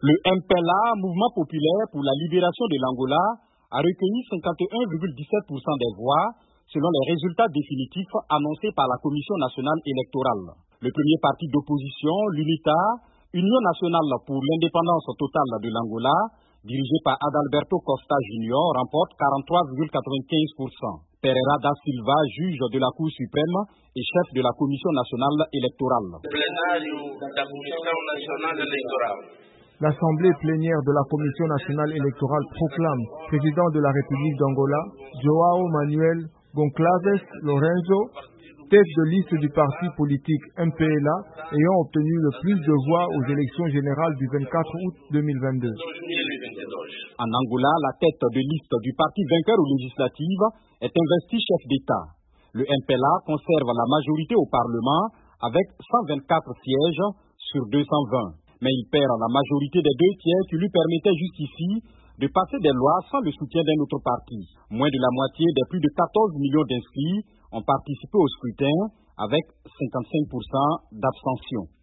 Le MPLA, Mouvement populaire pour la libération de l'Angola, a recueilli 51,17% des voix selon les résultats définitifs annoncés par la Commission nationale électorale. Le premier parti d'opposition, l'UNITA, Union nationale pour l'indépendance totale de l'Angola, dirigé par Adalberto Costa Jr., remporte 43,95%. Pereira da Silva, juge de la Cour suprême et chef de la Commission nationale électorale. L'Assemblée plénière de la Commission nationale électorale proclame président de la République d'Angola, João Manuel Goncalves Lourenço, tête de liste du parti politique MPLA, ayant obtenu le plus de voix aux élections générales du 24 août 2022. En Angola, la tête de liste du parti vainqueur aux législatives est investi chef d'État. Le MPLA conserve la majorité au Parlement avec 124 sièges sur 220. Mais il perd la majorité des 2 tiers qui lui permettaient jusqu'ici de passer des lois sans le soutien d'un autre parti. Moins de la moitié des plus de 14 millions d'inscrits ont participé au scrutin avec 55% d'abstention.